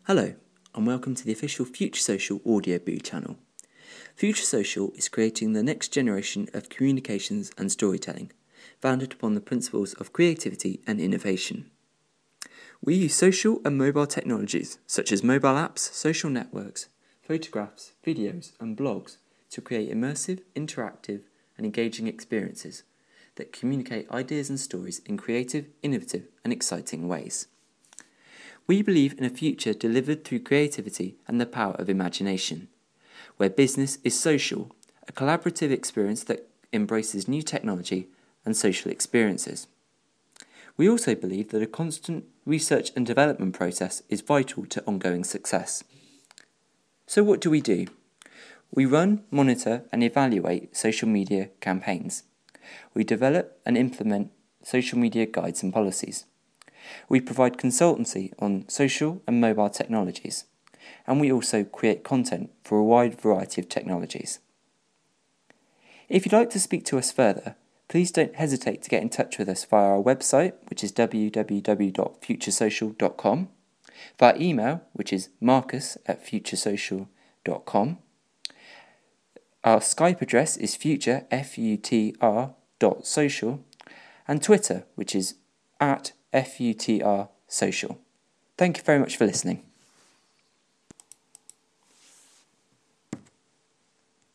Hello, and welcome to the official Future Social audio boo channel. Future Social is creating the next generation of communications and storytelling, founded upon the principles of creativity and innovation. We use social and mobile technologies, such as mobile apps, social networks, photographs, videos, and blogs, to create immersive, interactive, and engaging experiences that communicate ideas and stories in creative, innovative, and exciting ways. We believe in a future delivered through creativity and the power of imagination, where business is social, a collaborative experience that embraces new technology and social experiences. We also believe that a constant research and development process is vital to ongoing success. So what do? We run, monitor, and evaluate social media campaigns. We develop and implement social media guides and policies. We provide consultancy on social and mobile technologies, and we also create content for a wide variety of technologies. If you'd like to speak to us further, please don't hesitate to get in touch with us via our website, which is www.futuresocial.com, via email, which is marcus@futuresocial.com. Our Skype address is future.social, and Twitter, which is @FUTR Social. Thank you very much for listening.